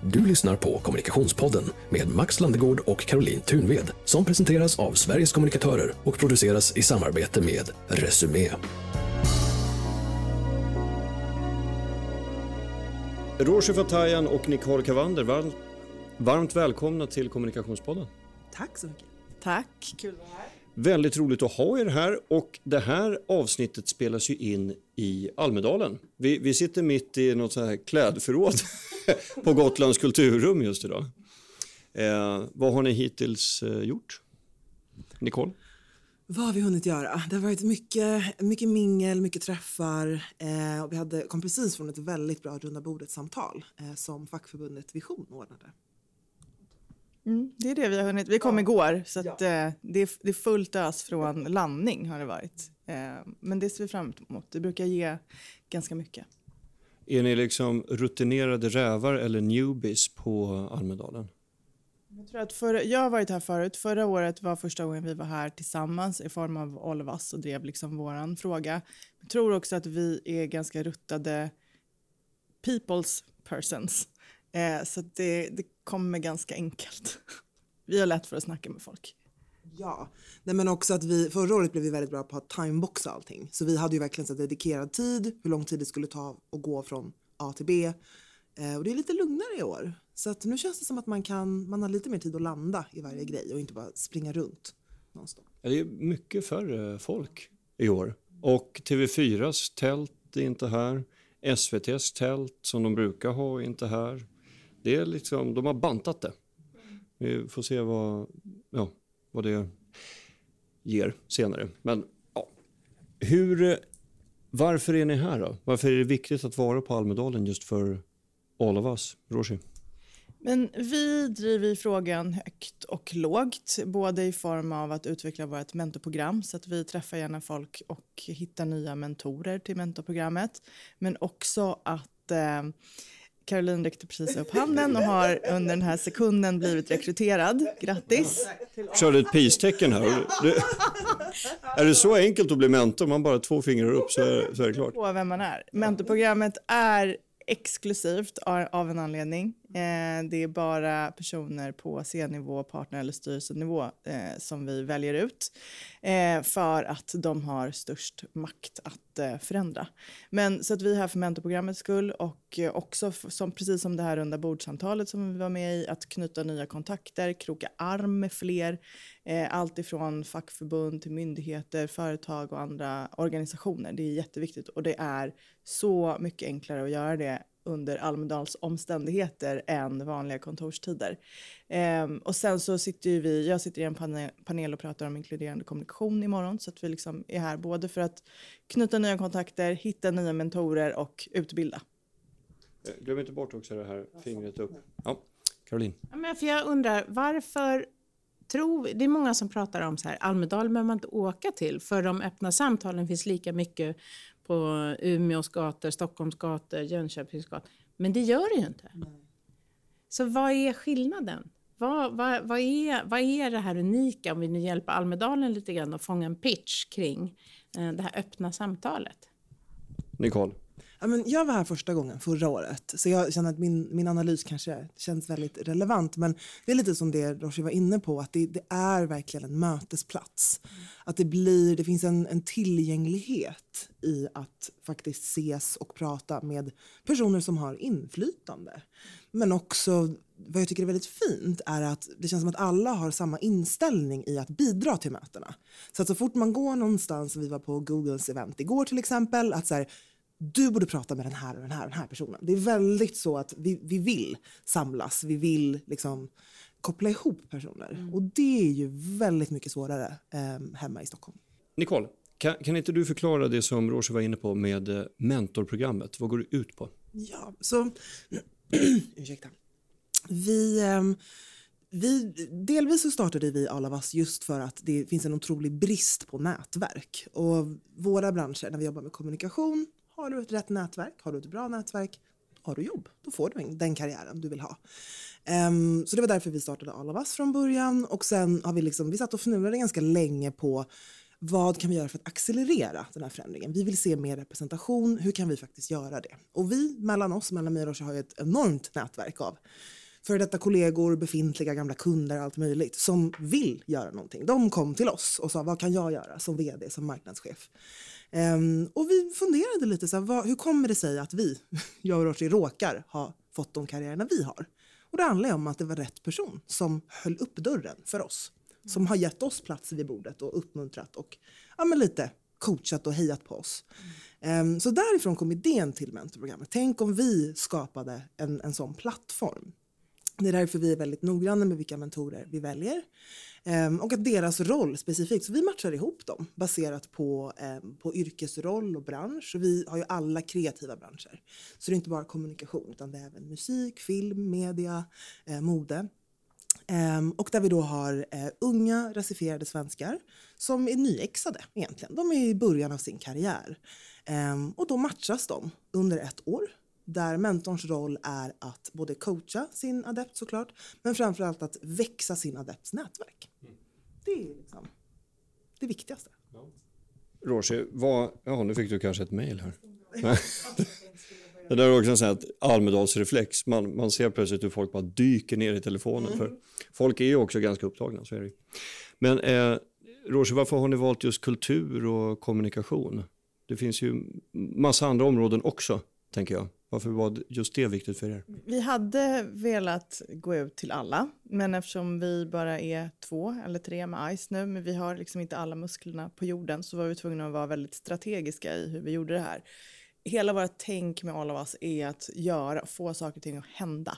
Du lyssnar på Kommunikationspodden med Max Landegård och Caroline Thunved som presenteras av Sveriges kommunikatörer och produceras i samarbete med Resumé. Roger Fatayan och Nicole Cavander, varmt välkomna till Kommunikationspodden. Tack så mycket. Tack, kul att vara här. Väldigt roligt att ha er här, och det här avsnittet spelas ju in i Almedalen. Vi sitter mitt i något så här klädförråd på Gotlands kulturrum just idag. Vad har ni hittills gjort? Nicole? Vad har vi hunnit göra? Det har varit mycket mingel, mycket träffar. Och vi kom precis från ett väldigt bra runda bordet-samtal som fackförbundet Vision ordnade. Det är det vi har hunnit. Vi kom igår, så att, det är fullt ös från landning har det varit. Men det ser vi fram emot. Det brukar ge ganska mycket. Är ni liksom rutinerade rävar eller newbies på Almedalen? Jag tror att jag har varit här förut. Förra året var första gången vi var här tillsammans i form av all of us och drev liksom våran fråga. Jag tror också att vi är ganska ruttade people's persons. Så att det kommer ganska enkelt. Vi har lätt för att snacka med folk. Ja, nej, men också att förra året blev vi väldigt bra på att timeboxa allting. Så vi hade ju verkligen så dedikerad tid, hur lång tid det skulle ta att gå från A till B. Och det är lite lugnare i år. Så att nu känns det som att man har lite mer tid att landa i varje grej och inte bara springa runt någonstans. Ja, det är mycket färre folk i år. Och TV4s tält är inte här. SVTs tält som de brukar ha är inte här. Det är liksom, de har bantat det. Vi får se vad det ger senare. Men ja, varför är ni här då? Varför är det viktigt att vara på Almedalen just för all of us? Roger? Men vi driver frågan högt och lågt, både i form av att utveckla vårt mentorprogram så att vi träffar gärna folk och hittar nya mentorer till mentorprogrammet. Men också att Caroline räckte precis upp handen och har under den här sekunden blivit rekryterad. Grattis! Körde ett peace-tecken här. Är det så enkelt att bli mentor? Man bara 2 fingrar upp så är det klart. På vem man är. Mentorprogrammet är exklusivt av en anledning. Det är bara personer på C-nivå, partner- eller styrelsenivå som vi väljer ut för att de har störst makt att förändra. Men så att vi är här för mentorprogrammets skull och också precis som det här runda bordsamtalet som vi var med i, att knyta nya kontakter, kroka arm med fler, allt ifrån fackförbund till myndigheter, företag och andra organisationer. Det är jätteviktigt och det är så mycket enklare att göra det under Almedals omständigheter än vanliga kontorstider. Och sen så jag sitter i en panel och pratar om inkluderande kommunikation imorgon, så att vi liksom är här både för att knyta nya kontakter, hitta nya mentorer och utbilda. Glöm inte bort också det här fingret upp. Ja, Caroline. Ja, men för jag undrar, varför det är många som pratar om så här, Almedalen behöver man inte åka till, för de öppna samtalen finns lika mycket på Umeås gator, Stockholms gator, Jönköpings gator. Men det gör det ju inte. Nej. Så vad är skillnaden? Vad är det här unika om vi nu hjälper Almedalen lite grann att fånga en pitch kring det här öppna samtalet? Nicole? Ja, men jag var här första gången förra året, så jag känner att min analys kanske känns väldigt relevant, men det är lite som det Roger var inne på, att det är verkligen en mötesplats. Att det finns en tillgänglighet i att faktiskt ses och prata med personer som har inflytande. Men också, vad jag tycker är väldigt fint är att det känns som att alla har samma inställning i att bidra till mötena. Så att så fort man går någonstans, vi var på Googles event igår till exempel, att så här, du borde prata med den här och den här och den här personen. Det är väldigt så att vi vill samlas. Vi vill liksom koppla ihop personer. Och det är ju väldigt mycket svårare hemma i Stockholm. Nicole, kan inte du förklara det som Roger var inne på med mentorprogrammet? Vad går det ut på? Ja, så ursäkta. Delvis så startade vi All of Us just för att det finns en otrolig brist på nätverk. Och våra branscher, när vi jobbar med kommunikation, har du ett rätt nätverk, har du ett bra nätverk, har du jobb, då får du den karriären du vill ha. Så det var därför vi startade All of Us från början. Och sen har vi satt och fnurrade ganska länge på vad kan vi göra för att accelerera den här förändringen? Vi vill se mer representation, hur kan vi faktiskt göra det? Och vi mellan mig och Roche har ju ett enormt nätverk av för detta kollegor, befintliga gamla kunder, allt möjligt som vill göra någonting. De kom till oss och sa, vad kan jag göra som vd, som marknadschef? Och vi funderade lite, så här, hur kommer det sig att jag och Roche råkar ha fått de karriärerna vi har? Och det handlar om att det var rätt person som höll upp dörren för oss. Som har gett oss plats vid bordet och uppmuntrat och lite coachat och hejat på oss. Så därifrån kom idén till mentorprogrammet. Tänk om vi skapade en sån plattform. Det är därför vi är väldigt noggranna med vilka mentorer vi väljer. Och att deras roll specifikt, så vi matchar ihop dem baserat på yrkesroll och bransch. Och vi har ju alla kreativa branscher. Så det är inte bara kommunikation utan det är även musik, film, media, mode. Och där vi då har unga rasifierade svenskar som är nyexade egentligen. De är i början av sin karriär. Och då matchas de under 1 år. Där mentorns roll är att både coacha sin adept såklart, men framförallt att växa sin adepts nätverk. Det är liksom det viktigaste. Roche, nu fick du kanske ett mejl här. Det där är också en sån här Almedalsreflex. Man ser plötsligt hur folk bara dyker ner i telefonen. För folk är ju också ganska upptagna, så är det. Men Roche, varför har ni valt just kultur och kommunikation? Det finns ju massa andra områden också, tänker jag. Varför var just det viktigt för er? Vi hade velat gå ut till alla, men eftersom vi bara är 2 eller 3 med ICE nu, men vi har liksom inte alla musklerna på jorden, så var vi tvungna att vara väldigt strategiska i hur vi gjorde det här. Hela vårt tänk med alla av oss är att få saker och ting att hända.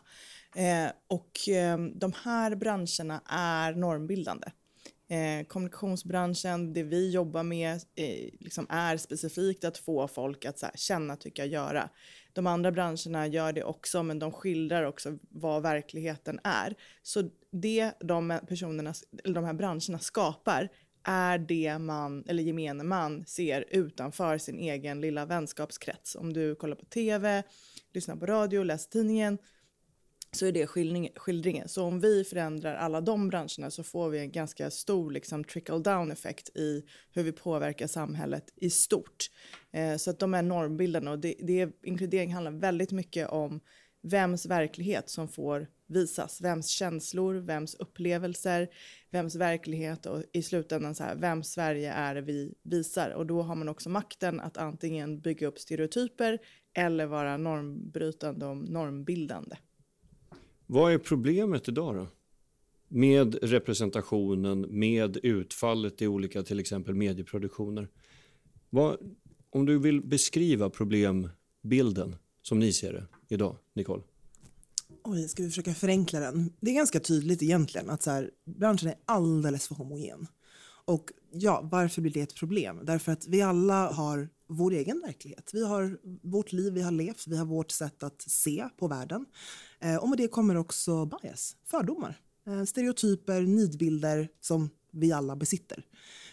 De här branscherna är normbildande. Kommunikationsbranschen, det vi jobbar med liksom är specifikt att få folk att känna, tycka, göra. De andra branscherna gör det också, men de skildrar också vad verkligheten är. Så det de här branscherna skapar är det gemene man ser utanför sin egen lilla vänskapskrets. Om du kollar på tv, lyssnar på radio, läser tidningen, så är det skildringen. Så om vi förändrar alla de branscherna så får vi en ganska stor trickle-down-effekt i hur vi påverkar samhället i stort. Så att de är normbildande, och inkludering handlar väldigt mycket om vems verklighet som får visas. Vems känslor, vems upplevelser, vems verklighet, och i slutändan vems Sverige är det vi visar. Och då har man också makten att antingen bygga upp stereotyper eller vara normbrytande och normbildande. Vad är problemet idag då? Med representationen, med utfallet i olika till exempel medieproduktioner. Om du vill beskriva problembilden som ni ser det idag, Nicole? Ska vi försöka förenkla den? Det är ganska tydligt egentligen att branschen är alldeles för homogen. Och varför blir det ett problem? Därför att vi alla har vår egen verklighet. Vi har vårt liv, vi har levt, vi har vårt sätt att se på världen. Och med det kommer också bias, fördomar, stereotyper, nidbilder som vi alla besitter.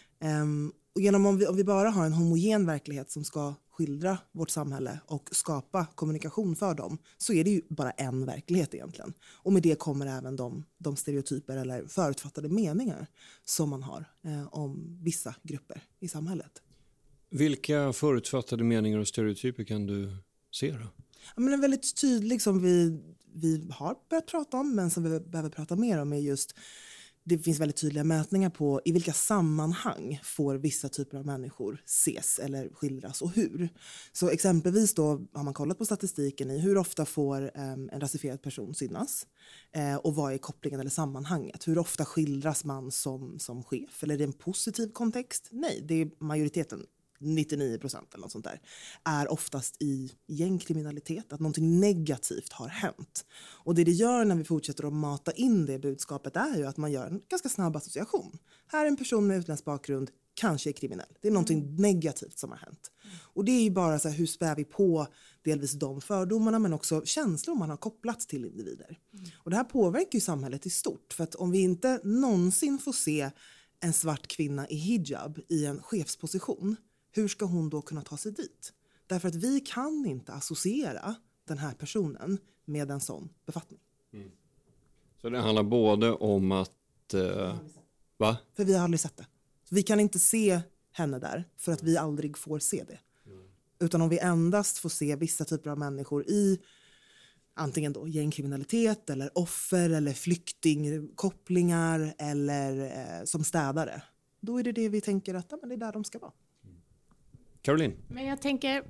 Och om vi bara har en homogen verklighet som ska skildra vårt samhälle och skapa kommunikation för dem, så är det ju bara en verklighet egentligen. Och med det kommer även de stereotyper eller förutfattade meningar som man har om vissa grupper i samhället. Vilka förutfattade meningar och stereotyper kan du se då? En väldigt tydlig som vi har börjat prata om, men som vi behöver prata mer om, är just det finns väldigt tydliga mätningar på i vilka sammanhang får vissa typer av människor ses eller skildras och hur. Så exempelvis då har man kollat på statistiken i hur ofta får en rasifierad person synas och vad är kopplingen eller sammanhanget. Hur ofta skildras man som chef, eller är det en positiv kontext? Nej, det är majoriteten. 99% eller något sånt där, är oftast i gängkriminalitet, att någonting negativt har hänt. Och det gör när vi fortsätter att mata in det budskapet är ju att man gör en ganska snabb association. Här är en person med utländsk bakgrund, kanske är kriminell. Det är någonting negativt som har hänt. Och det är ju bara hur spär vi på delvis de fördomarna, men också känslor man har kopplats till individer. Och det här påverkar ju samhället i stort, för att om vi inte någonsin får se en svart kvinna i hijab i en chefsposition, hur ska hon då kunna ta sig dit? Därför att vi kan inte associera den här personen med en sån befattning. Så det handlar både om att... Va? För vi har aldrig sett det. Så vi kan inte se henne där för att vi aldrig får se det. Utan om vi endast får se vissa typer av människor i antingen då gängkriminalitet eller offer eller flyktingkopplingar eller som städare. Då är det vi tänker att men det är där de ska vara. Caroline? Men jag tänker,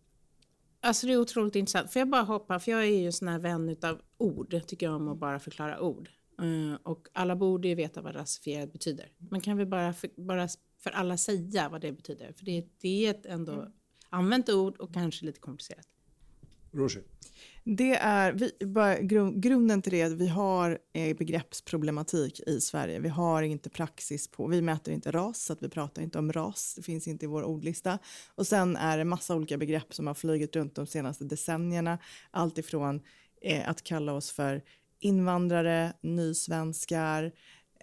alltså det är otroligt intressant. Får jag bara hoppa, för jag är ju en sån här vän av ord. Jag tycker om att bara förklara ord. Och alla borde ju veta vad rasifierad betyder. Men kan vi bara för alla säga vad det betyder? För det är ett ändå använt ord och kanske lite komplicerat. Roger? Det är grunden till det att vi har begreppsproblematik i Sverige. Vi har inte praxis på, vi mäter inte ras, så att vi pratar inte om ras. Det finns inte i vår ordlista. Och sen är det massa olika begrepp som har flugit runt de senaste decennierna. Allt ifrån att kalla oss för invandrare, nysvenskar,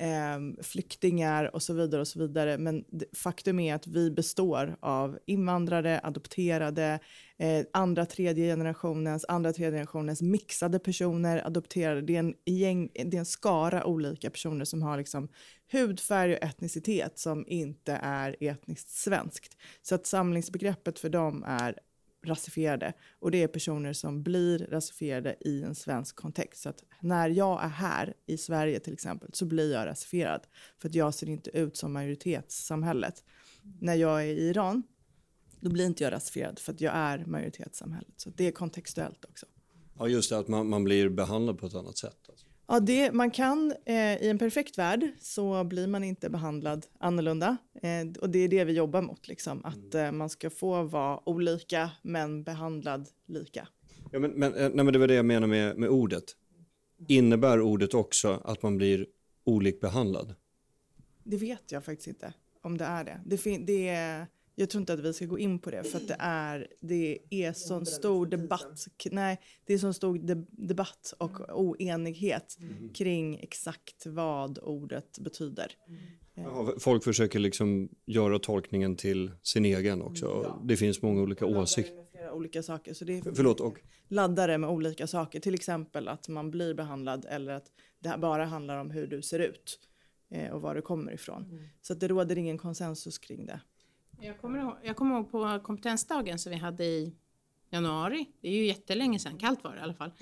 flyktingar och så vidare och så vidare. Men faktum är att vi består av invandrare, adopterade, andra tredje generationens mixade personer, adopterade. Det är en skara olika personer som har liksom hudfärg och etnicitet som inte är etniskt svenskt. Så att samlingsbegreppet för dem är rasifierade, och det är personer som blir rasifierade i en svensk kontext. Så att när jag är här i Sverige till exempel så blir jag rasifierad för att jag ser inte ut som majoritetssamhället. När jag är i Iran då blir inte jag rasifierad för att jag är majoritetssamhället. Så det är kontextuellt också. Ja, just det, att man blir behandlad på ett annat sätt. Alltså. Ja, man kan i en perfekt värld så blir man inte behandlad annorlunda. Och det är det vi jobbar mot, liksom. Att man ska få vara olika men behandlad lika. Ja, men det var det jag menar med ordet. Innebär ordet också att man blir olik behandlad? Det vet jag faktiskt inte om det är det. Jag tror inte att vi ska gå in på det för att det är sån stor debatt. Nej, det är sån stor debatt och oenighet kring exakt vad ordet betyder. Ja, folk försöker liksom göra tolkningen till sin egen också. Ja. Det finns många olika åsikter. Med flera olika saker. Så det är Förlåt, och? Laddare med olika saker. Till exempel att man blir behandlad eller att det här bara handlar om hur du ser ut och var du kommer ifrån. Så att det råder ingen konsensus kring det. Jag kommer ihåg på kompetensdagen som vi hade i januari. Det är ju jättelänge sedan, kallt var det i alla fall.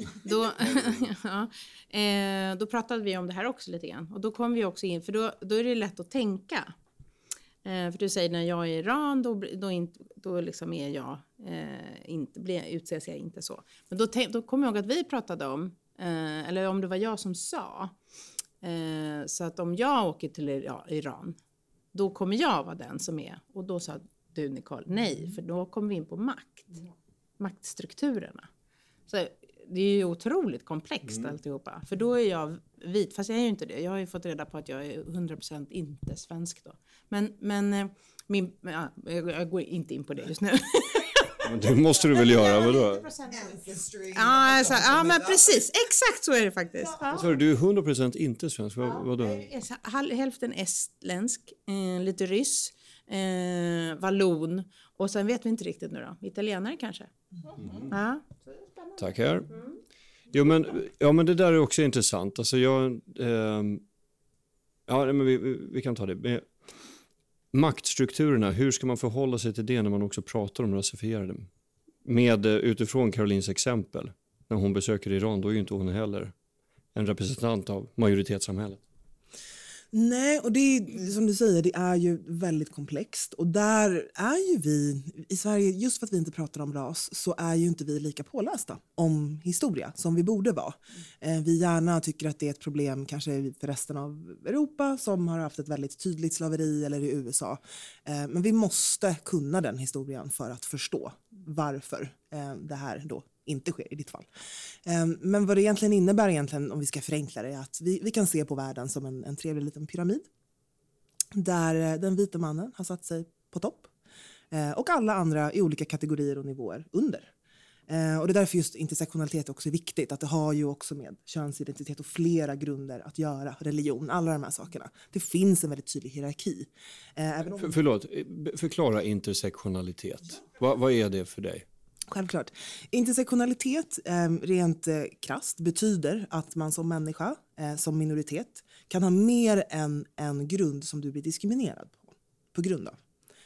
Då pratade vi om det här också lite grann. Och då kom vi också in, för då är det lätt att tänka. För du säger när jag är i Iran, då liksom är jag utses jag inte så. Men då kommer jag ihåg att vi pratade om, eller om det var jag som sa. Så att om jag åker till Iran, då kommer jag vara den som är. Och då sa du, Nicole, nej, för då kommer vi in på maktstrukturerna. Så det är ju otroligt komplext alltihopa. För då är jag vit, fast jag är ju inte det. Jag har ju fått reda på att jag är 100% inte svensk då. Men jag går inte in på det just nu. Men det måste du väl göra, vadå? Ja, men precis. Exakt så är det faktiskt. Ja. Så du är 100% inte svensk, vadå? Hälften estländsk, lite ryss, vallon. Och sen vet vi inte riktigt nu då. Italienare kanske. Ja. Tackar. Jo, men det där är också intressant. Alltså men vi kan ta det. Maktstrukturerna, hur ska man förhålla sig till det när man också pratar om rasifierade? Utifrån Carolines exempel, när hon besöker Iran, då är ju inte hon heller en representant av majoritetssamhället. Nej, och det är som du säger, det är ju väldigt komplext. Och där är ju vi i Sverige, just för att vi inte pratar om ras, så är ju inte vi lika pålästa om historia som vi borde vara. Vi gärna tycker att det är ett problem kanske för resten av Europa som har haft ett väldigt tydligt slaveri, eller i USA. Men vi måste kunna den historien för att förstå varför det här då inte sker i ditt fall. Men vad det egentligen innebär, om vi ska förenkla det, är att vi kan se på världen som en trevlig liten pyramid. Där den vita mannen har satt sig på topp. Och alla andra i olika kategorier och nivåer under. Och det är därför just intersektionalitet också är viktigt. Att det har ju också med könsidentitet och flera grunder att göra. Religion, alla de här sakerna. Det finns en väldigt tydlig hierarki. Förklara intersektionalitet. Vad är det för dig? Självklart. Intersektionalitet rent krasst betyder att man som människa, som minoritet, kan ha mer än en grund som du blir diskriminerad på grund av.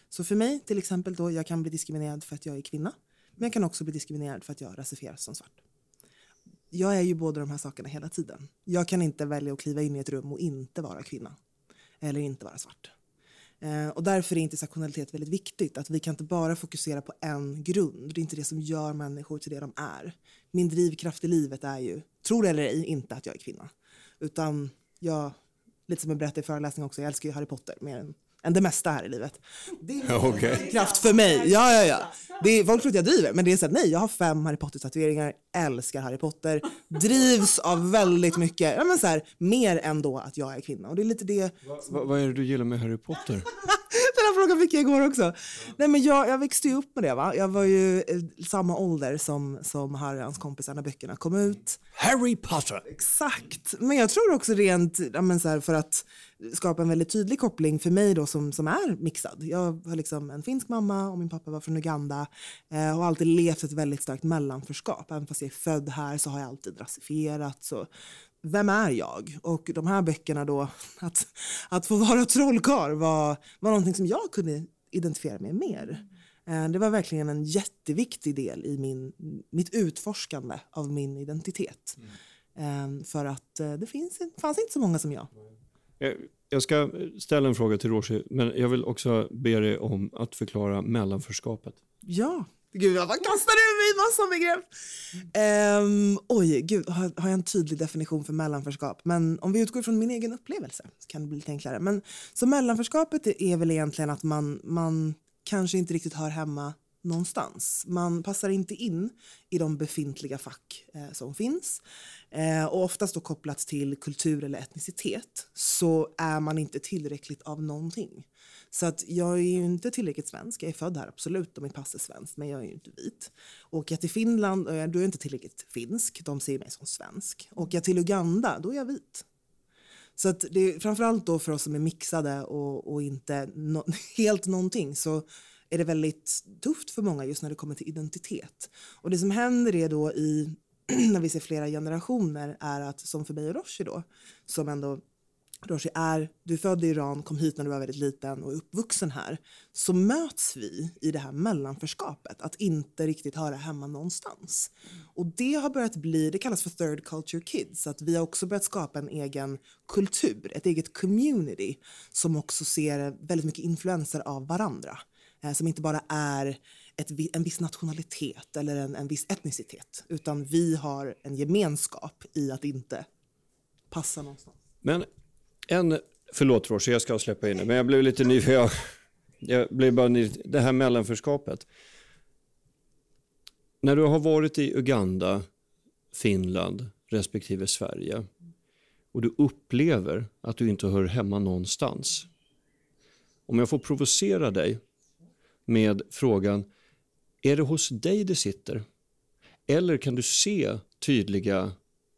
Så för mig till exempel då, jag kan bli diskriminerad för att jag är kvinna. Men jag kan också bli diskriminerad för att jag rasifieras som svart. Jag är ju båda de här sakerna hela tiden. Jag kan inte välja att kliva in i ett rum och inte vara kvinna. Eller inte vara svart. Och därför är intersektionalitet väldigt viktigt. Att vi kan inte bara fokusera på en grund. Det är inte det som gör människor till det de är. Min drivkraft i livet är ju, tror eller ej, inte att jag är kvinna. Utan jag, lite som jag berättade i föreläsningen också, jag älskar ju Harry Potter mer än det mesta här i livet. Det är en kraft för mig. Ja. Folk tror att jag driver, men det är så att nej, jag har 5 Harry Potter-tatueringar, älskar Harry Potter, drivs av väldigt mycket, ja men så här, mer än då att jag är kvinna. Och det är lite det. Vad är det du gillar med Harry Potter? Den här frågan fick jag igår också. Nej, men jag växte ju upp med det, va. Jag var ju samma ålder som Harry och hans kompisar när böckerna kom ut. Harry Potter! Exakt. Men jag tror också rent, ja, men så här, för att skapa en väldigt tydlig koppling för mig då som är mixad. Jag har liksom en finsk mamma och min pappa var från Uganda. Och har alltid levt ett väldigt starkt mellanförskap. Även fast jag är född här så har jag alltid rasifierat. Så vem är jag? Och de här böckerna då, att få vara trollkarl var någonting som jag kunde identifiera mig mer. Det var verkligen en jätteviktig del i mitt utforskande av min identitet. För att det fanns inte så många som jag. Jag ska ställa en fråga till Roshi, men jag vill också be dig om att förklara mellanförskapet. Ja, gud, vad kastar du mig i massa begrepp? Gud, har jag en tydlig definition för mellanförskap? Men om vi utgår från min egen upplevelse så kan det bli lite enklare. Men så mellanförskapet är väl egentligen att man kanske inte riktigt hör hemma någonstans. Man passar inte in i de befintliga fack som finns. Och oftast då kopplat till kultur eller etnicitet så är man inte tillräckligt av någonting. Så att jag är ju inte tillräckligt svensk. Jag är född här, absolut, och mitt pass är svenskt, men jag är ju inte vit. Åker jag till Finland, då är jag inte tillräckligt finsk. De ser mig som svensk. Åker jag till Uganda, då är jag vit. Så att det är framförallt då för oss som är mixade och inte helt någonting, så är det väldigt tufft för många just när det kommer till identitet. Och det som händer är då när vi ser flera generationer är att, som för mig och Roshi då, som ändå Roshi du är född i Iran, kom hit när du var väldigt liten och är uppvuxen här, så möts vi i det här mellanförskapet, att inte riktigt höra hemma någonstans. Och det har börjat det kallas för third culture kids, att vi har också börjat skapa en egen kultur, ett eget community som också ser väldigt mycket influenser av varandra. Som inte bara är en viss nationalitet eller en viss etnicitet, utan vi har en gemenskap i att inte passa någonstans. Men förlåt Roshi, jag ska släppa in det, men jag blev lite ny för jag blev bara ny, det här mellanförskapet. När du har varit i Uganda, Finland respektive Sverige och du upplever att du inte hör hemma någonstans. Om jag får provocera dig med frågan, är det hos dig det sitter? Eller kan du se tydliga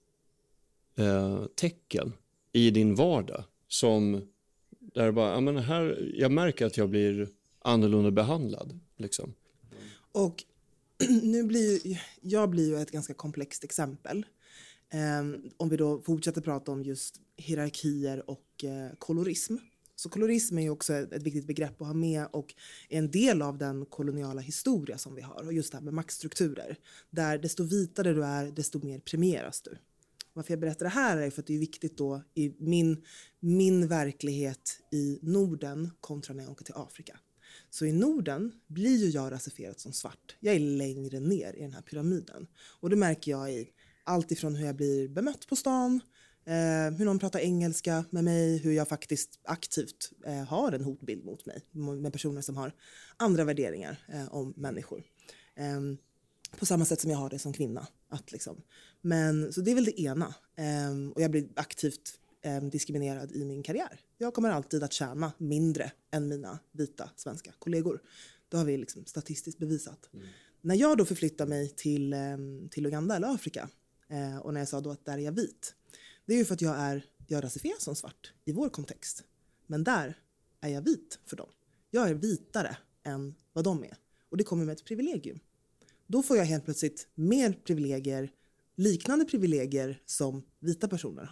tecken i din vardag som där bara, men här, jag märker att jag blir annorlunda behandlad liksom. Och jag blir ju ett ganska komplext exempel. Om vi då fortsätter prata om just hierarkier och kolorism. Så kolorism är ju också ett viktigt begrepp att ha med och en del av den koloniala historia som vi har. Och just det här med maktstrukturer. Där desto vitare du är, desto mer premieras du. Varför jag berättar det här är för att det är viktigt då i min verklighet i Norden kontra när jag åker till Afrika. Så i Norden blir ju jag rasifierad som svart. Jag är längre ner i den här pyramiden. Och det märker jag i allt ifrån hur jag blir bemött på stan, hur någon pratar engelska med mig, hur jag faktiskt aktivt har en hotbild mot mig med personer som har andra värderingar om människor. På samma sätt som jag har det som kvinna. Så det är väl det ena. Och jag blir aktivt diskriminerad i min karriär. Jag kommer alltid att tjäna mindre än mina vita svenska kollegor. Det har vi liksom statistiskt bevisat. När jag då förflyttar mig till Uganda eller Afrika och när jag sa då att där är jag vit. Det är ju för att jag rasifieras som svart i vår kontext. Men där är jag vit för dem. Jag är vitare än vad de är. Och det kommer med ett privilegium. Då får jag helt plötsligt mer privilegier, liknande privilegier som vita personer har.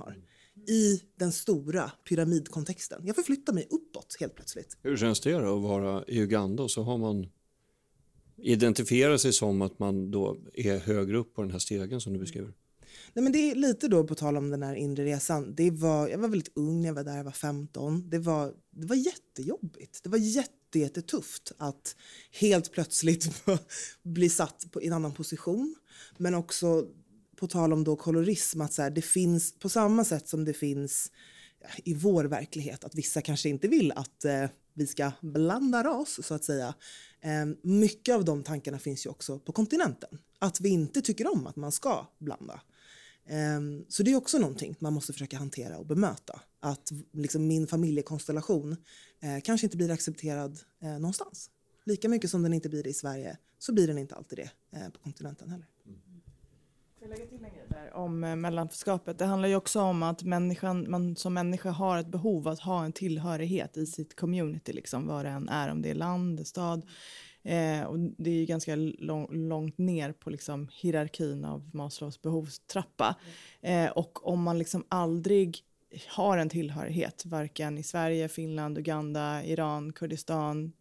i den stora pyramidkontexten. Jag förflyttar mig uppåt helt plötsligt. Hur känns det då att vara i Uganda och så har man identifierat sig som att man då är högre upp på den här stegen som du beskriver? Nej, men det är lite då på tal om den här inre resan. Jag var väldigt ung när jag var där, jag var 15. Det var jättejobbigt. Det var jättetufft att helt plötsligt bli satt i en annan position. Men också på tal om då kolorism, att så här, det finns på samma sätt som det finns i vår verklighet att vissa kanske inte vill att vi ska blanda ras så att säga. Mycket av de tankarna finns ju också på kontinenten. Att vi inte tycker om att man ska blanda. Så det är också någonting man måste försöka hantera och bemöta. Att liksom min familjekonstellation kanske inte blir accepterad någonstans. Lika mycket som den inte blir det i Sverige så blir den inte alltid det på kontinenten heller. Får jag lägga till en grej där om mellanförskapet? Det handlar ju också om att man som människa har ett behov att ha en tillhörighet i sitt community, liksom, vad det än är, om det är land, stad. Och det är ju ganska långt ner på liksom hierarkin av Maslows behovstrappa. Och om man liksom aldrig har en tillhörighet, varken i Sverige, Finland, Uganda, Iran, Kurdistan,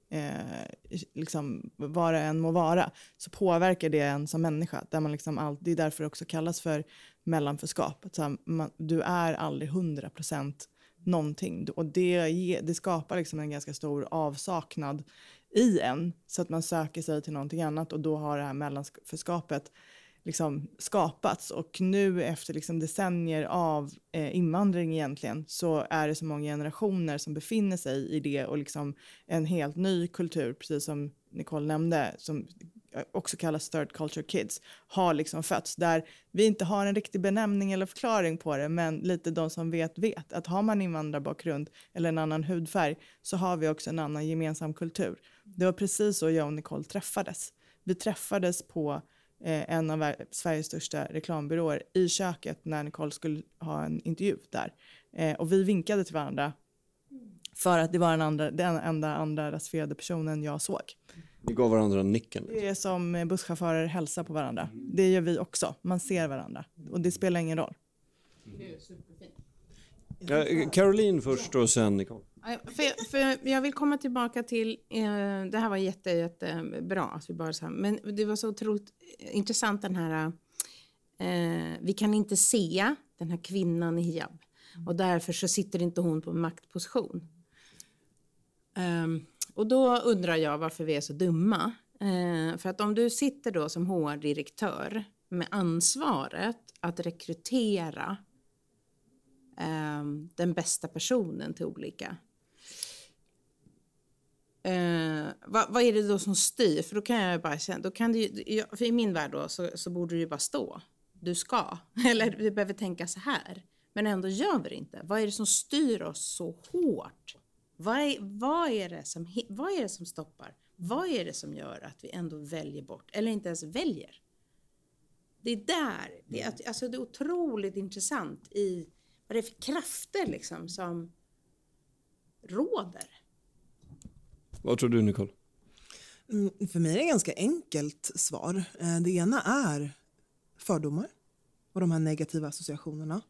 liksom vad det än må vara, så påverkar det en som människa. Där man liksom det är därför det också kallas för mellanförskap. Så du är aldrig 100% någonting. Och det skapar liksom en ganska stor avsaknad i en, så att man söker sig till någonting annat, och då har det här mellanförskapet liksom skapats. Och nu efter liksom decennier av invandring egentligen, så är det så många generationer som befinner sig i det, och liksom en helt ny kultur, precis som Nicole nämnde, som också kallas third culture kids, har liksom fötts, där vi inte har en riktig benämning eller förklaring på det, men lite de som vet att har man invandrarbakgrund eller en annan hudfärg, så har vi också en annan gemensam kultur. Det var precis så jag och Nicole träffades. Vi träffades på en av Sveriges största reklambyråer i köket när Nicole skulle ha en intervju där. Och vi vinkade till varandra för att det var den enda andra rasifierade personen jag såg. Ni gav varandra nicken. Det är som busschaufförer hälsar på varandra. Det gör vi också. Man ser varandra. Och det spelar ingen roll. Det är superfint. Caroline först och sen Nicole. För jag vill komma tillbaka till, det här var jättebra att vi bara så här, men det var så otroligt intressant den här, vi kan inte se den här kvinnan i hijab, och därför så sitter inte hon på maktposition. Och då undrar jag varför vi är så dumma. För att om du sitter då som HR-direktör med ansvaret att rekrytera den bästa personen till olika. Vad är det då som styr? För då kan jag bara känna, då kan det ju, för i min värld då så borde det ju bara stå. Du ska. Eller vi behöver tänka så här. Men ändå gör vi det inte. Vad är det som styr oss så hårt? Vad är det som stoppar? Vad är det som gör att vi ändå väljer bort? Eller inte ens väljer? Det är där. Det är otroligt intressant i vad det är för krafter liksom som råder. Vad tror du, Nicole? För mig är det ett ganska enkelt svar. Det ena är fördomar och de här negativa associationerna.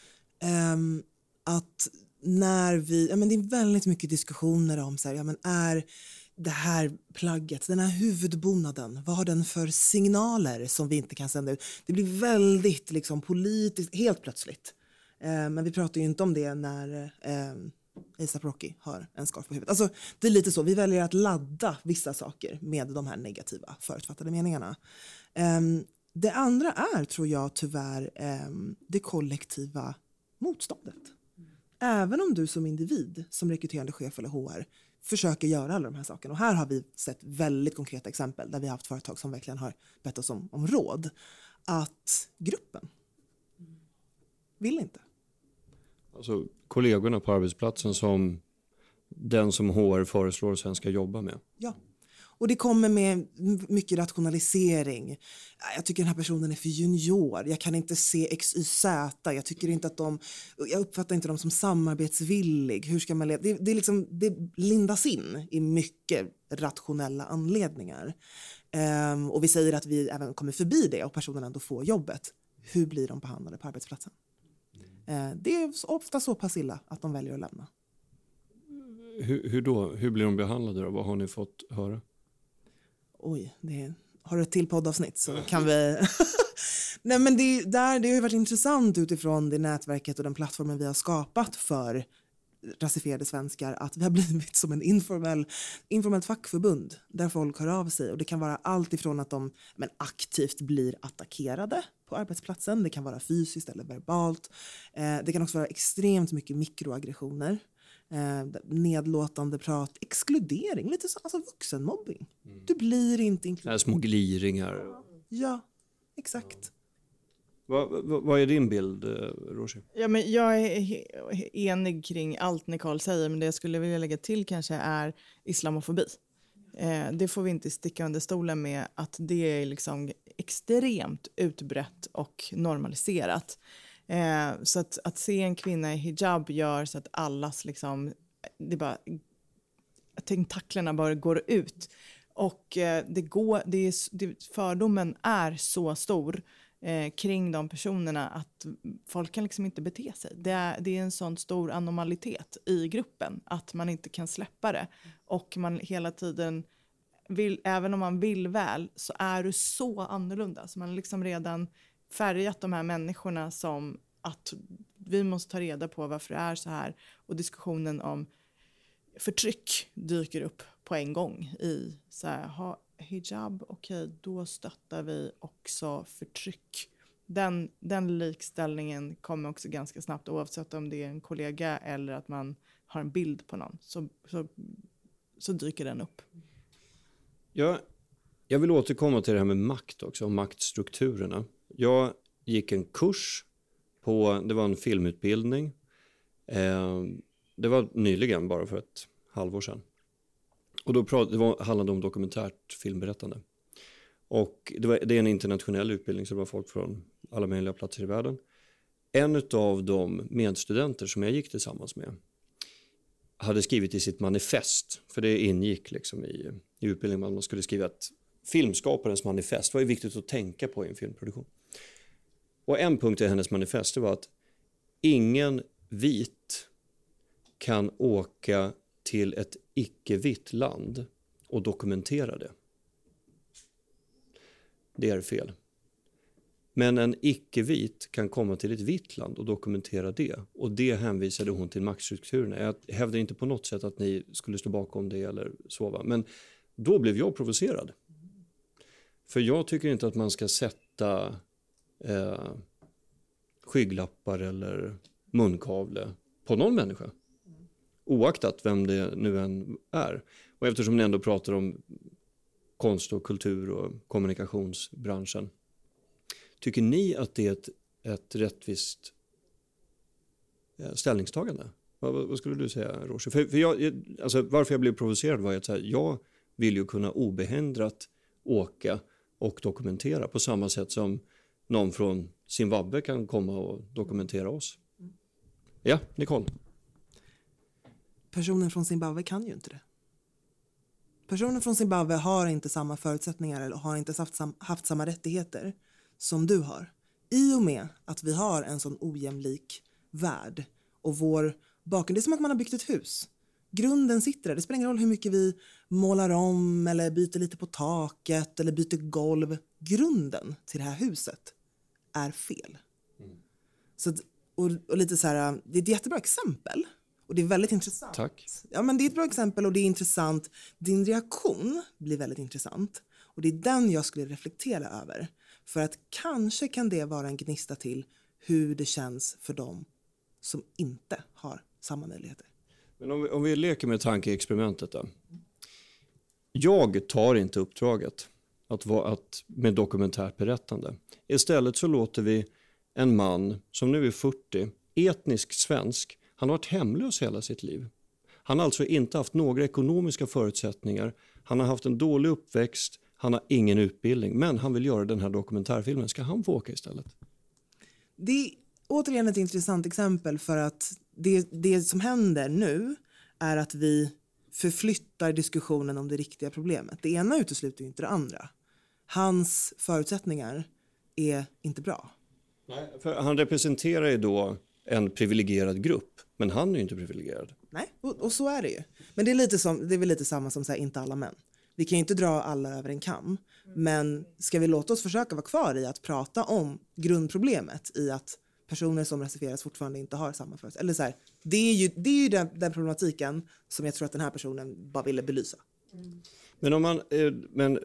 Att när det är väldigt mycket diskussioner om så här, är det här plagget, den här huvudbonaden, vad har den för signaler som vi inte kan sända ut? Det blir väldigt liksom politiskt, helt plötsligt. Men vi pratar ju inte om det när A$AP Rocky har en scarf på huvudet. Alltså, det är lite så, vi väljer att ladda vissa saker med de här negativa förutfattade meningarna. Det andra är, tror jag tyvärr, det kollektiva motståndet. Även om du som individ, som rekryterande chef eller HR, försöker göra alla de här sakerna. Och här har vi sett väldigt konkreta exempel där vi har haft företag som verkligen har bett oss om råd. Att gruppen vill inte. Alltså kollegorna på arbetsplatsen som den som HR föreslår sen ska jobba med. Ja. Och det kommer med mycket rationalisering. Jag tycker den här personen är för junior. Jag kan inte se XYZ. Jag uppfattar inte dem som samarbetsvillig. Hur ska man leva? Det lindas in i mycket rationella anledningar. Och vi säger att vi även kommer förbi det och personen ändå får jobbet. Hur blir de behandlade på arbetsplatsen? Det är ofta så pass illa att de väljer att lämna. Hur då? Hur blir de behandlade då? Vad har ni fått höra? Oj, har du ett till poddavsnitt så kan vi... Nej, men det har ju varit intressant utifrån det nätverket och den plattformen vi har skapat för rasifierade svenskar, att vi har blivit som en informellt fackförbund där folk hör av sig, och det kan vara allt ifrån att de aktivt blir attackerade på arbetsplatsen, det kan vara fysiskt eller verbalt, det kan också vara extremt mycket mikroaggressioner, nedlåtande prat, exkludering, lite så, alltså vuxenmobbing. Du blir inte inkluderad. Små gliringar. Ja, exakt. Vad är din bild, Roger? Ja, men jag är enig kring allt Nicole säger, men det jag skulle vilja lägga till kanske är islamofobi. Det får vi inte sticka under stolen med, att det är liksom extremt utbrett och normaliserat. Så att se en kvinna i hijab gör så att allas liksom, tentaklerna bara går ut. Och fördomen är så stor kring de personerna att folk kan liksom inte bete sig. Det är en sån stor anomalitet i gruppen att man inte kan släppa det. Och man hela tiden vill, även om man vill väl, så är du så annorlunda. Så man har liksom redan färgat de här människorna som att vi måste ta reda på varför det är så här. Och diskussionen om förtryck dyker upp på en gång i så här, hijab, okej, då stöttar vi också förtryck. Den likställningen kommer också ganska snabbt, oavsett om det är en kollega eller att man har en bild på någon, så dyker den upp. Jag vill återkomma till det här med makt också, och maktstrukturerna. Jag gick en kurs det var en filmutbildning. Det var nyligen, bara för ett halvår sedan. Och då handlade om dokumentärt filmberättande. Och det är en internationell utbildning, så det var folk från alla möjliga platser i världen. En av de medstudenter som jag gick tillsammans med hade skrivit i sitt manifest, för det ingick liksom i utbildningen att man skulle skriva ett filmskaparens manifest. Det var ju viktigt att tänka på i en filmproduktion. Och en punkt i hennes manifest var att ingen vit kan åka till ett icke-vitt land och dokumentera det. Det är fel. Men en icke-vit kan komma till ett vitt land och dokumentera det. Och det hänvisade hon till maktstrukturerna. Jag hävdar inte på något sätt att ni skulle stå bakom det eller sova. Men då blev jag provocerad. För jag tycker inte att man ska sätta skygglappar eller munkavle på någon människa. Oaktat vem det nu än är. Och eftersom ni ändå pratar om konst och kultur och kommunikationsbranschen. Tycker ni att det är ett rättvist ställningstagande? Vad skulle du säga, Roger? För varför jag blev provocerad var att jag vill ju kunna obehindrat åka och dokumentera på samma sätt som någon från Zimbabwe kan komma och dokumentera oss. Ja, Nicole. Personen från Zimbabwe kan ju inte det. Personen från Zimbabwe har inte samma förutsättningar eller har inte haft samma rättigheter som du har. I och med att vi har en sån ojämlik värld och vår bakgrund, det är som att man har byggt ett hus. Grunden sitter där. Det spelar ingen roll hur mycket vi målar om eller byter lite på taket eller byter golv. Grunden till det här huset är fel. Så att, och lite så här, det är ett jättebra exempel. Och det är väldigt intressant. Tack. Ja, men det är ett bra exempel och det är intressant. Din reaktion blir väldigt intressant. Och det är den jag skulle reflektera över. För att kanske kan det vara en gnista till hur det känns för dem som inte har samma möjligheter. Men om vi leker med tankeexperimentet då. Jag tar inte uppdraget att med dokumentärt berättande. Istället så låter vi en man som nu är 40, etnisk svensk. Han har varit hemlös hela sitt liv. Han har alltså inte haft några ekonomiska förutsättningar. Han har haft en dålig uppväxt. Han har ingen utbildning. Men han vill göra den här dokumentärfilmen. Ska han få åka istället? Det är återigen ett intressant exempel, för att det som händer nu är att vi förflyttar diskussionen om det riktiga problemet. Det ena utesluter ju inte det andra. Hans förutsättningar är inte bra. Nej, för han representerar ju då en privilegierad grupp. Men han är ju inte privilegierad. Nej, och så är det ju. Men det är väl lite samma som så här, inte alla män. Vi kan ju inte dra alla över en kam. Men ska vi låta oss försöka vara kvar i att prata om grundproblemet i att personer som rasifieras fortfarande inte har samma förutsättningar. Eller så här, det är ju den problematiken som jag tror att den här personen bara ville belysa. Men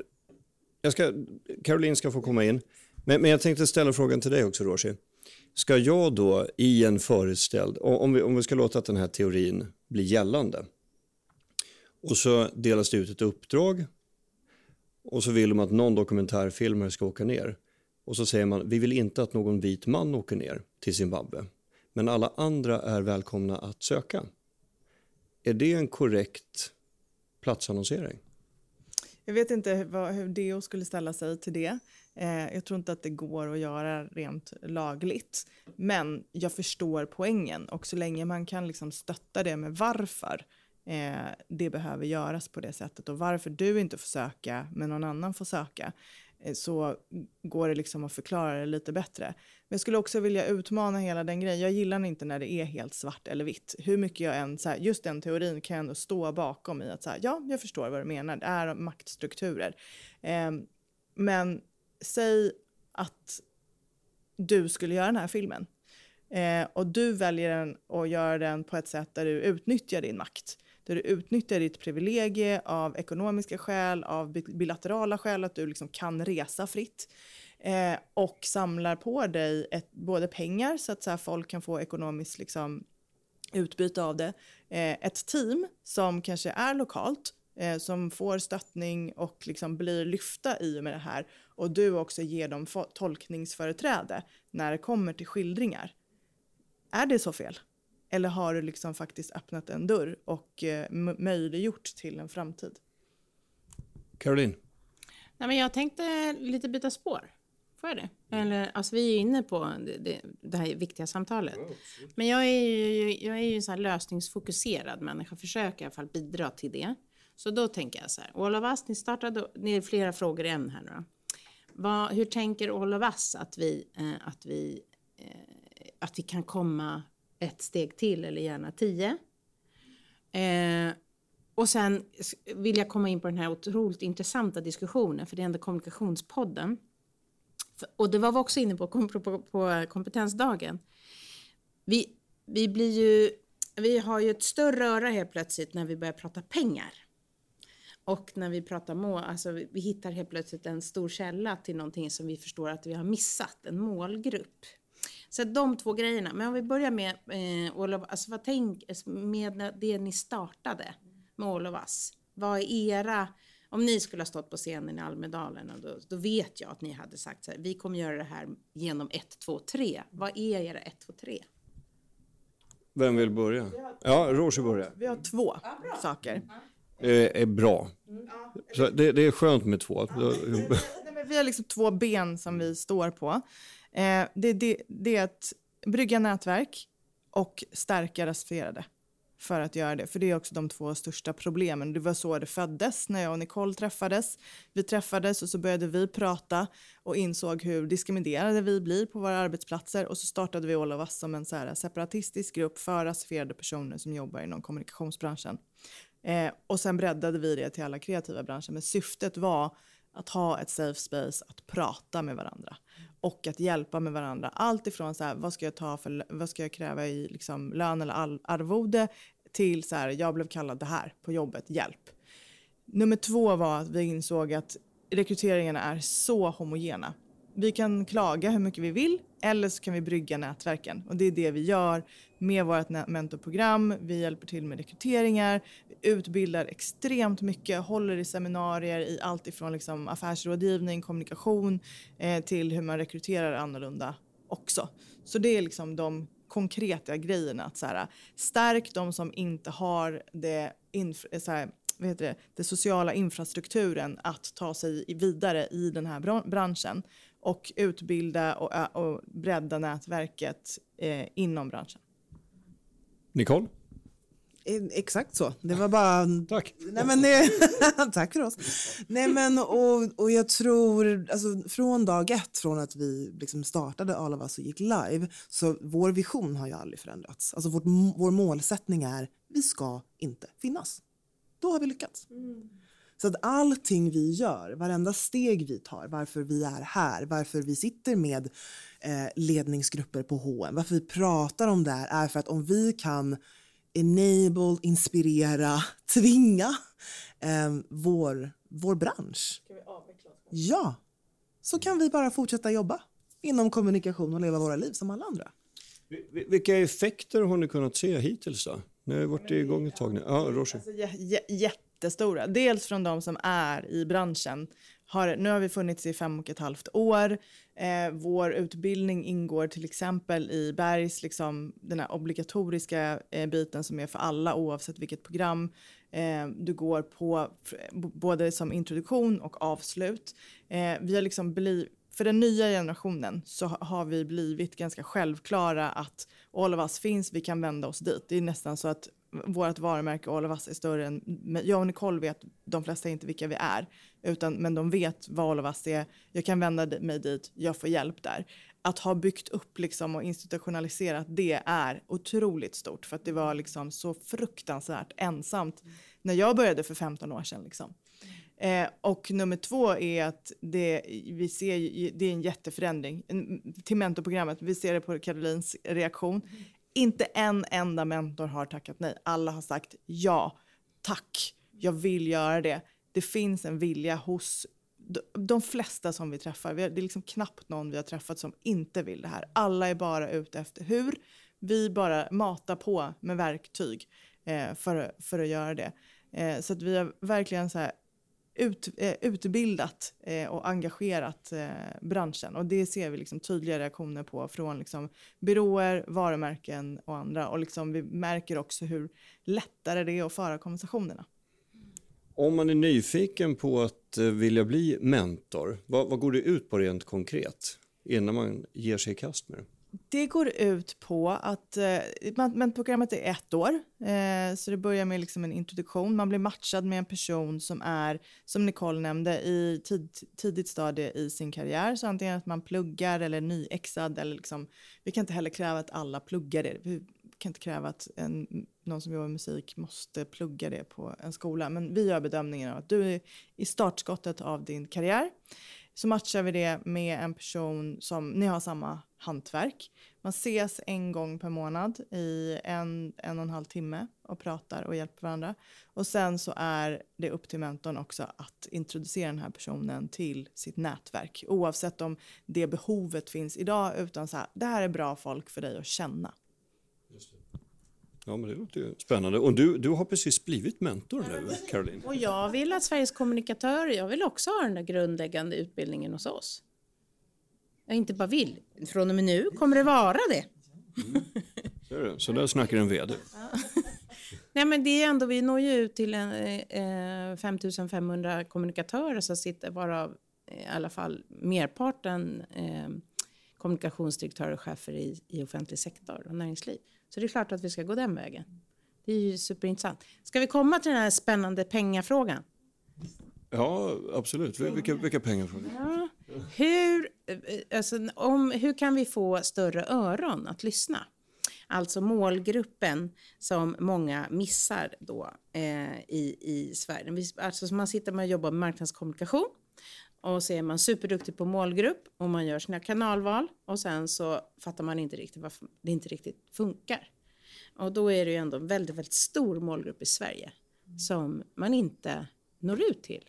Caroline ska få komma in. Men jag tänkte ställa frågan till dig också, Roshi. Ska jag då i en föreställd, om vi ska låta att den här teorin bli gällande, och så delas det ut ett uppdrag och så vill de att någon dokumentärfilmare ska åka ner. Och så säger man, vi vill inte att någon vit man åker ner till Zimbabwe. Men alla andra är välkomna att söka. Är det en korrekt platsannonsering? Jag vet inte hur DO skulle ställa sig till det. Jag tror inte att det går att göra rent lagligt. Men jag förstår poängen. Och så länge man kan liksom stötta det med varför det behöver göras på det sättet. Och varför du inte får söka men någon annan får söka. Så går det liksom att förklara det lite bättre. Men jag skulle också vilja utmana hela den grejen. Jag gillar inte när det är helt svart eller vitt. Hur mycket jag än, så här, just den teorin kan jag ändå stå bakom i att så här, ja, jag förstår vad du menar. Det är maktstrukturer. Men säg att du skulle göra den här filmen. Och du väljer den och gör den på ett sätt där du utnyttjar din makt. Där du utnyttjar ditt privilegie av ekonomiska skäl, av bilaterala skäl, att du liksom kan resa fritt. Och samlar på dig både pengar så att så här, folk kan få ekonomiskt liksom, utbyte av det. Ett team som kanske är lokalt, som får stöttning och liksom blir lyfta i och med det här. Och du också ger dem tolkningsföreträde när det kommer till skildringar. Är det så fel? Eller har du liksom faktiskt öppnat en dörr och möjliggjort till en framtid? Caroline? Nej, men jag tänkte lite byta spår. Får jag det? Eller, alltså, vi är inne på det här viktiga samtalet. Men jag är ju en sån här lösningsfokuserad människa. Försöker i alla fall bidra till det. Så då tänker jag så här. All of us, ni är flera frågor i en här nu. Hur tänker all of us att vi kan komma ett steg till eller gärna 10. Och sen vill jag komma in på den här otroligt intressanta diskussionen, för det är ändå kommunikationspodden. Och det var vi också inne på kompetensdagen. Vi har ju ett större öra helt plötsligt när vi börjar prata pengar. Och när vi pratar alltså vi hittar helt plötsligt en stor källa till någonting som vi förstår att vi har missat, en målgrupp. Så de två grejerna. Men om vi börjar med alltså med det ni startade med All of Us. Vad är era, om ni skulle ha stått på scenen i Almedalen, då vet jag att ni hade sagt så här, vi kommer göra det här genom 1, 2, 3. Vad är era 1, 2, 3? Vem vill börja? Ja, Roger börjar. Vi har 2 saker. Är bra. Så det är skönt med 2. Vi har liksom 2 ben som vi står på. Det är att brygga nätverk och stärka rasifierade för att göra det. För det är också de 2 största problemen. Det var så det föddes när jag och Nicole träffades. Vi träffades och så började vi prata och insåg hur diskriminerade vi blir på våra arbetsplatser. Och så startade vi All of Us som en så här separatistisk grupp för rasifierade personer som jobbar inom kommunikationsbranschen. Och sen breddade vi det till alla kreativa branscher. Men syftet var att ha ett safe space, att prata med varandra och att hjälpa med varandra. Allt ifrån så här, vad ska jag kräva i liksom lön eller arvode, till så här, jag blev kallad det här på jobbet, hjälp. Nummer 2 var att vi insåg att rekryteringarna är så homogena. Vi kan klaga hur mycket vi vill, eller så kan vi brygga nätverken. Och det är det vi gör med vårt mentorprogram. Vi hjälper till med rekryteringar, vi utbildar extremt mycket, håller i seminarier i allt ifrån liksom affärsrådgivning, kommunikation till hur man rekryterar annorlunda också. Så det är liksom de konkreta grejerna. Att så här, stärk de som inte har det sociala infrastrukturen att ta sig vidare i den här branschen. Och utbilda och bredda nätverket inom branschen. Nicole? Exakt så. Det var bara... Tack. Nej, men tack för oss. Nej, men, och jag tror, alltså, från dag ett, från att vi liksom startade All of Us och gick live, så vår vision har ju aldrig förändrats. Alltså vår målsättning är, vi ska inte finnas. Då har vi lyckats. Så att allting vi gör, varenda steg vi tar, varför vi är här, varför vi sitter med ledningsgrupper på H&M, varför vi pratar om det här, är för att om vi kan enable, inspirera, tvinga vår bransch. Ska vi avveckla oss? Ja, så kan vi bara fortsätta jobba inom kommunikation och leva våra liv som alla andra. Vilka effekter har ni kunnat se hittills då? Ni har ju varit igång ett tag nu. Ja, Roger. Alltså, jättestora. Dels från de som är i branschen. Nu har vi funnits i 5,5 år. Vår utbildning ingår till exempel i Bergs, liksom, den här obligatoriska biten som är för alla oavsett vilket program du går på, både som introduktion och avslut. Vi har liksom för den nya generationen så har vi blivit ganska självklara att All of Us finns, vi kan vända oss dit. Det är nästan så att vårt varumärke All of Us är större än... Jag och Nicole vet de flesta inte vilka vi är. Men de vet vad All of Us är. Jag kan vända mig dit, jag får hjälp där. Att ha byggt upp liksom och institutionaliserat det är otroligt stort. För att det var liksom så fruktansvärt ensamt när jag började för 15 år sedan. Liksom. Och nummer 2 är att det är en jätteförändring till mentorprogrammet. Vi ser det på Karolins reaktion. Inte en enda mentor har tackat nej. Alla har sagt ja, tack, jag vill göra det. Det finns en vilja hos de flesta som vi träffar. Det är liksom knappt någon vi har träffat som inte vill det här. Alla är bara ute efter hur. Vi bara matar på med verktyg för att göra det. Så att vi har verkligen så här utbildat och engagerat branschen. Och det ser vi liksom tydliga reaktioner på från liksom byråer, varumärken och andra. Och liksom vi märker också hur lättare det är att föra konversationerna. Om man är nyfiken på att vilja bli mentor, vad går det ut på rent konkret innan man ger sig i kast med det? Det går ut på att mentorprogrammet är 1 år. Så det börjar med liksom en introduktion. Man blir matchad med en person som är, som Nicole nämnde, i tidigt stadie i sin karriär. Så antingen att man pluggar eller är nyexad. Eller liksom, vi kan inte heller kräva att alla pluggar det. Vi kan inte kräva att någon som jobbar med musik måste plugga det på en skola. Men vi gör bedömningen av att du är i startskottet av din karriär. Så matchar vi det med en person som ni har samma hantverk. Man ses 1 gång per månad i 1,5 timme och pratar och hjälper varandra. Och sen så är det upp till mentorn också att introducera den här personen till sitt nätverk. Oavsett om det behovet finns idag, utan så här, det här är bra folk för dig att känna. Just det. Ja, men det låter ju spännande. Och du har precis blivit mentor nu, Caroline. Och jag vill att Sveriges kommunikatörer, jag vill också ha den där grundläggande utbildningen hos oss. Jag inte bara vill. Från och med nu kommer det vara det. Så där snackar en vd. Ja. Nej, men det är ändå, vi når ju ut till 5500 kommunikatörer som sitter, varav i alla fall merparten kommunikationsdirektörer och chefer i offentlig sektor och näringsliv. Så det är klart att vi ska gå den vägen. Det är ju superintressant. Ska vi komma till den här spännande pengafrågan? Ja, absolut. Vilka pengafrågor? Ja. Hur kan vi få större öron att lyssna? Alltså målgruppen som många missar då i Sverige. Alltså man sitter och jobbar med marknadskommunikation. Och så är man superduktig på målgrupp och man gör sina kanalval. Och sen så fattar man inte riktigt varför det inte riktigt funkar. Och då är det ju ändå en väldigt, väldigt stor målgrupp i Sverige som man inte når ut till.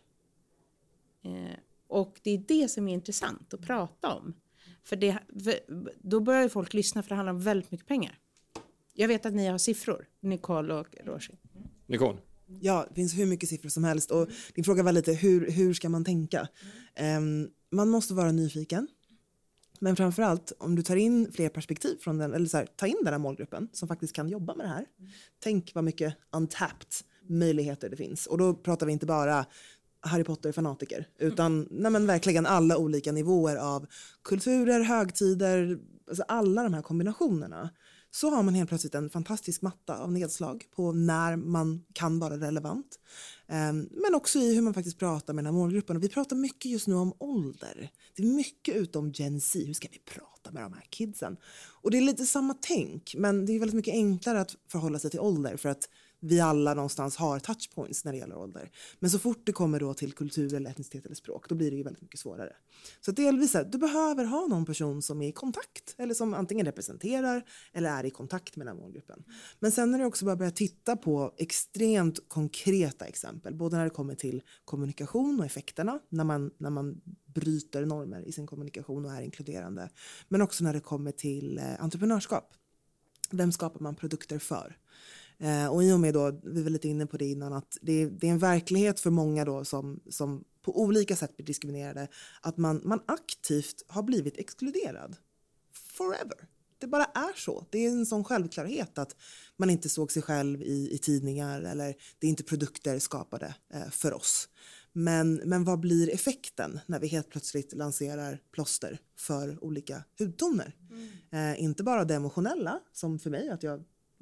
Och det är det som är intressant att prata om. För då börjar ju folk lyssna, för det handlar om väldigt mycket pengar. Jag vet att ni har siffror, Nicole och Roger. Nicole? Ja, det finns hur mycket siffror som helst. Och din fråga var lite, hur ska man tänka? Man måste vara nyfiken. Men framförallt, om du tar in fler perspektiv från den, eller så här, ta in den här målgruppen som faktiskt kan jobba med det här. Tänk vad mycket untapped möjligheter det finns. Och då pratar vi inte bara Harry Potter-fanatiker, utan men verkligen alla olika nivåer av kulturer, högtider, alltså alla de här kombinationerna, så har man helt plötsligt en fantastisk matta av nedslag på när man kan vara relevant. Men också i hur man faktiskt pratar med den här målgruppen. Och vi pratar mycket just nu om ålder. Det är mycket utom Gen Z. Hur ska vi prata med de här kidsen? Och det är lite samma tänk, men det är väldigt mycket enklare att förhålla sig till ålder för att vi alla någonstans har touchpoints när det gäller ålder. Men så fort det kommer då till kultur eller etnicitet eller språk, då blir det ju väldigt mycket svårare. Så delvis så här, du behöver ha någon person som är i kontakt eller som antingen representerar eller är i kontakt med den här målgruppen. Men sen är det också bara börja titta på extremt konkreta exempel, både när det kommer till kommunikation och effekterna, när man bryter normer i sin kommunikation och är inkluderande. Men också när det kommer till entreprenörskap. Vem skapar man produkter för? Och i och med då, vi var lite inne på det innan, att det är en verklighet för många då som på olika sätt blir diskriminerade, att man aktivt har blivit exkluderad forever. Det bara är så. Det är en sån självklarhet att man inte såg sig själv i tidningar, eller det är inte produkter skapade för oss. Men vad blir effekten när vi helt plötsligt lanserar plåster för olika hudtoner? Inte bara det emotionella, som för mig, att jag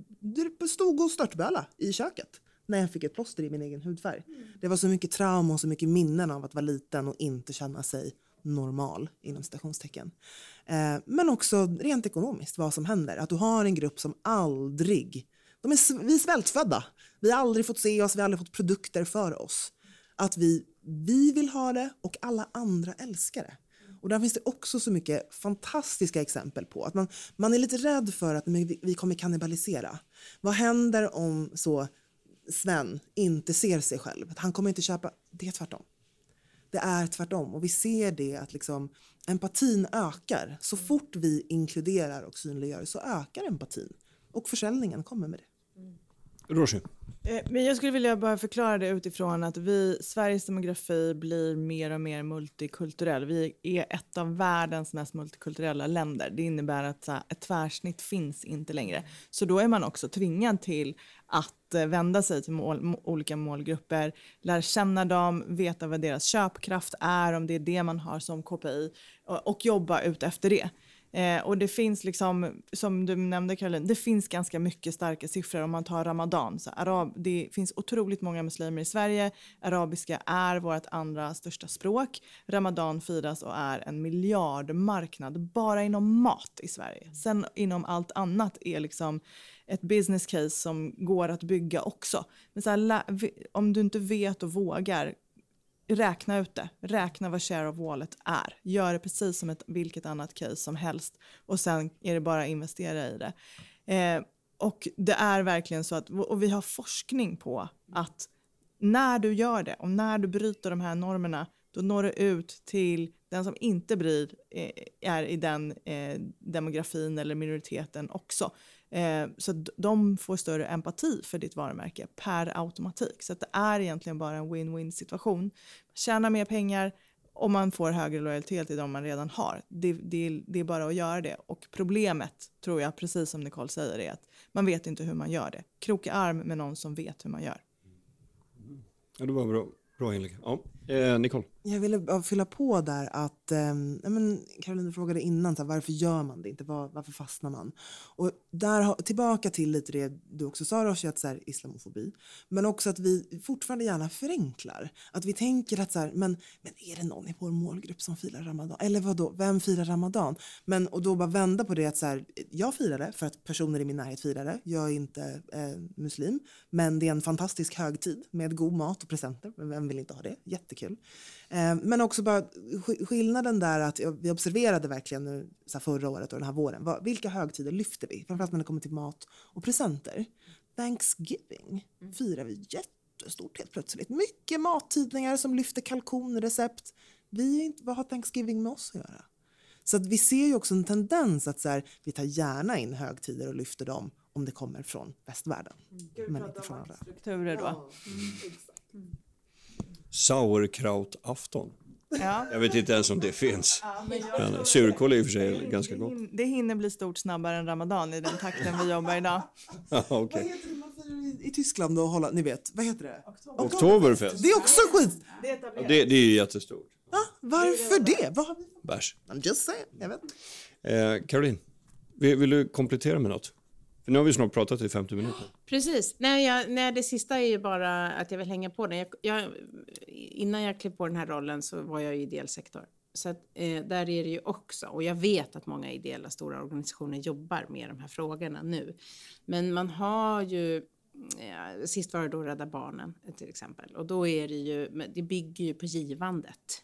stod och störtböla i köket när jag fick ett plåster i min egen hudfärg. Det var så mycket trauma och så mycket minnen av att vara liten och inte känna sig normal inom citationstecken. Men också rent ekonomiskt, vad som händer. Att du har en grupp som aldrig, vi är svältfödda. Vi har aldrig fått se oss, vi har aldrig fått produkter för oss. Att vi vill ha det och alla andra älskar det. Och där finns det också så mycket fantastiska exempel på att man är lite rädd för att vi kommer kannibalisera. Vad händer om så Sven inte ser sig själv? Att han kommer inte köpa, det är tvärtom. Det är tvärtom, och vi ser det att liksom empatin ökar. Så fort vi inkluderar och synliggör så ökar empatin och försäljningen kommer med det. Roshi. Men jag skulle vilja bara förklara det utifrån att Sveriges demografi blir mer och mer multikulturell. Vi är ett av världens mest multikulturella länder. Det innebär att ett tvärsnitt finns inte längre. Så då är man också tvingad till att vända sig till olika målgrupper, lära känna dem, veta vad deras köpkraft är, om det är det man har som KPI, och jobba ut efter det. Och det finns liksom, som du nämnde Caroline, det finns ganska mycket starka siffror om man tar Ramadan. Det finns otroligt många muslimer i Sverige. Arabiska är vårt andra största språk. Ramadan firas och är en miljardmarknad bara inom mat i Sverige. Sen inom allt annat är liksom ett business case som går att bygga också. Men om du inte vet och vågar, räkna ut det. Räkna vad share of wallet är. Gör det precis som vilket annat case som helst. Och sen är det bara att investera i det. Och det är verkligen så att, och vi har forskning på att när du gör det och när du bryter de här normerna, då når du ut till den som inte är i den demografin eller minoriteten också. Så att de får större empati för ditt varumärke per automatik. Så att det är egentligen bara en win-win situation. Man tjänar mer pengar och man får högre lojalitet till de man redan har. Det är bara att göra det. Och problemet, tror jag, precis som Nicole säger, är att man vet inte hur man gör det. Kroka arm med någon som vet hur man gör. Ja, det var bra inlägg. Ja. Nicole. Jag ville bara fylla på där att Caroline frågade innan varför gör man det inte, varför fastnar man, och där tillbaka till lite det du också sa, Roshi, att islamofobi, men också att vi fortfarande gärna förenklar, att vi tänker att men är det någon i vår målgrupp som firar Ramadan, eller vadå, vem firar Ramadan, och då bara vända på det att jag firar det för att personer i min närhet firar det, jag är inte muslim, men det är en fantastisk högtid med god mat och presenter, vem vill inte ha det, jättekul. Men också bara skillnaden där, att vi observerade verkligen nu förra året och den här våren, vilka högtider lyfter vi, framförallt när det kommer till mat och presenter. Thanksgiving firar vi jättestort helt plötsligt, mycket mattidningar som lyfter kalkonrecept. Vad har Thanksgiving med oss att göra? Så att vi ser ju också en tendens att vi tar gärna in högtider och lyfter dem om det kommer från västvärlden, men inte från andra strukturer då. Sauerkrautafton. Ja. Jag vet inte ens om det finns. Men surkål är i och för sig ganska gott. Det hinner bli stort snabbare än Ramadan i den takten vi jobbar idag. Okay. Vad heter det man firar i Tyskland och Holland? Ni vet, vad heter det? Oktoberfest. Det är också skit. Det är ju jättestort. Ja, varför det? Vad har vi? Bärs. I'm just saying, jag vet. Caroline. Vill du komplettera med något? För nu har vi snart pratat i 50 minuter. Precis. Nej, det sista är ju bara att jag vill hänga på det. Innan jag klev på den här rollen så var jag i ideell sektor. Så att, där är det ju också. Och jag vet att många ideella stora organisationer jobbar med de här frågorna nu. Men man har ju... sist var det då Rädda Barnen till exempel. Och då är det ju... Det bygger ju på givandet.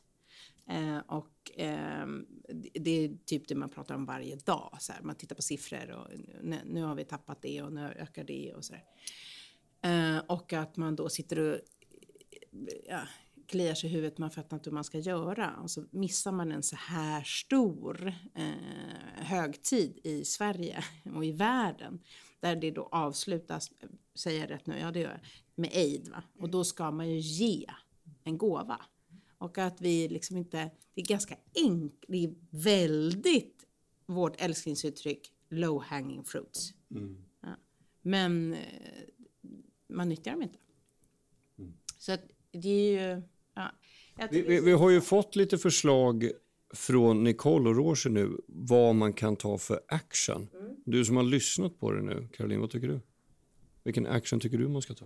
Det är typ det man pratar om varje dag. Så här, man tittar på siffror och nu har vi tappat det och nu ökar det och så där. Och att man då sitter och kliar sig i huvudet, man fattar inte hur man ska göra. Och så missar man en så här stor högtid i Sverige och i världen. Där det då avslutas, säger jag rätt nu, ja det gör jag, med aid. Va? Och då ska man ju ge en gåva. Och att vi liksom inte, det är ganska enkelt, det är väldigt vårt älsklingsuttryck, low hanging fruits. Ja. Men man nyttjar dem inte. Så att det är ju... Ja, vi har ju fått lite förslag från Nicole och Roger nu vad man kan ta för action. Du som har lyssnat på det nu, Caroline, vad tycker du? Vilken action tycker du man ska ta?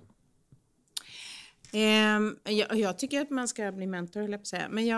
Jag tycker att man ska bli mentor, höll jag på att säga. Men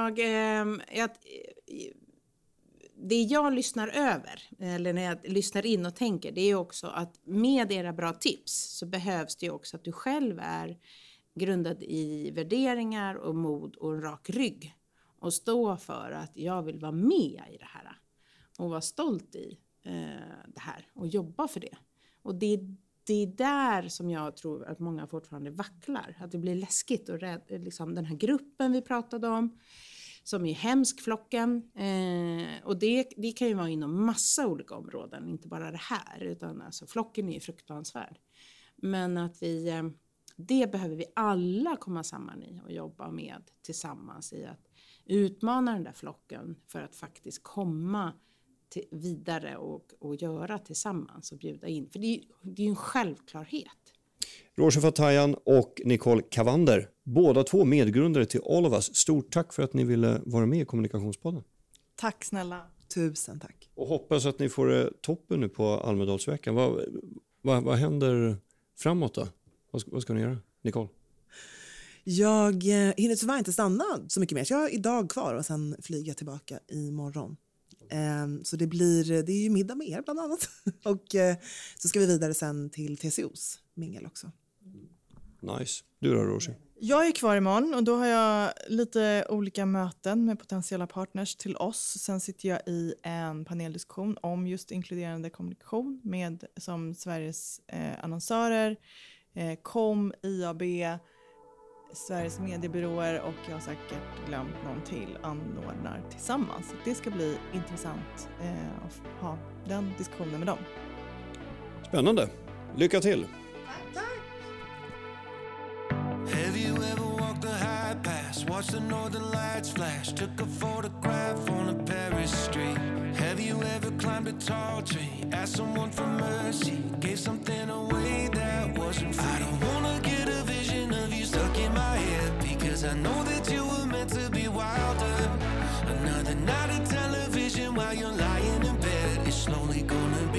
det jag lyssnar över, eller när jag lyssnar in och tänker, det är också att med era bra tips så behövs det ju också att du själv är grundad i värderingar och mod och en rak rygg. Och stå för att jag vill vara med i det här. Och vara stolt i det här. Och jobba för det. Och det är där som jag tror att många fortfarande vacklar. Att det blir läskigt och liksom den här gruppen vi pratade om. Som är hemskflocken. Och det kan ju vara inom massa olika områden. Inte bara det här. Utan alltså, flocken är ju fruktansvärd. Men att det behöver vi alla komma samman i. Och jobba med tillsammans i att utmana den där flocken. För att faktiskt komma vidare och göra tillsammans och bjuda in. För det är ju en självklarhet. Roger Fatayan och Nicole Cavander, båda två medgrundare till All of Us. Stort tack för att ni ville vara med i Kommunikationspodden. Tack snälla. Tusen tack. Och hoppas att ni får toppen nu på Almedalsveckan. Vad händer framåt då? Vad ska ni göra, Nicole? Jag hinner tyvärr inte stanna så mycket mer. Så jag har idag kvar och sen flyger jag tillbaka imorgon. Så det är ju middag med er bland annat. Och så ska vi vidare sen till TCOs mingel också. Nice. Du då, Roger? Jag är kvar imorgon och då har jag lite olika möten med potentiella partners till oss. Sen sitter jag i en paneldiskussion om just inkluderande kommunikation med som Sveriges annonsörer, KOM, IAB, Sveriges mediebyråer och jag har säkert glömt någon till anordnar tillsammans. Så det ska bli intressant att ha den diskussionen med dem. Spännande. Lycka till! Have you ever walked the high pass, watched the northern lights flash, took a photograph on a Paris street? Have you ever climbed a tall tree, asked someone for mercy, gave something away that wasn't free? I don't wanna get a vision of you stuck in my head, because I know that you were meant to be wilder. Another night of television while you're lying in bed, it's slowly gonna be